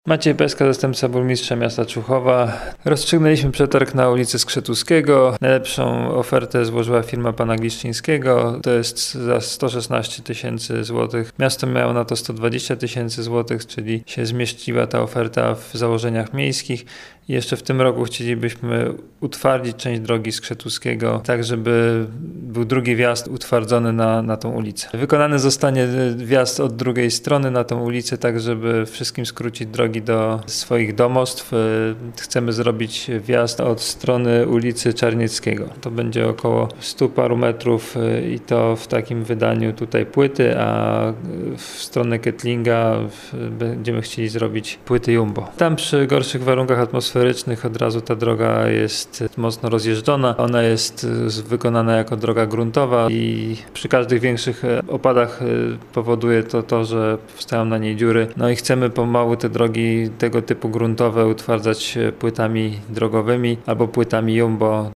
Maciej Peska, zastępca burmistrza miasta Człuchowa. Rozstrzygnęliśmy przetarg na ulicy Skrzetuskiego. Najlepszą ofertę złożyła firma pana Gliszczyńskiego. To jest za 116 tysięcy złotych. Miasto miało na to 120 tysięcy złotych, czyli się zmieściła ta oferta w założeniach miejskich. I jeszcze w tym roku chcielibyśmy utwardzić część drogi Skrzetuskiego, tak żeby był drugi wjazd utwardzony na tą ulicę. Wykonany zostanie wjazd od drugiej strony na tą ulicę, tak żeby wszystkim skrócić drogi do swoich domostw. Chcemy zrobić wjazd od strony ulicy Czarnieckiego. To będzie około 100 paru metrów i to w takim wydaniu tutaj płyty, a w stronę Kettlinga będziemy chcieli zrobić płyty jumbo. Tam przy gorszych warunkach atmosferycznych od razu ta droga jest mocno rozjeżdżona. Ona jest wykonana jako droga gruntowa i przy każdych większych opadach powoduje to, że powstają na niej dziury. No i chcemy pomału te drogi tego typu gruntowe utwardzać płytami drogowymi albo płytami jumbo.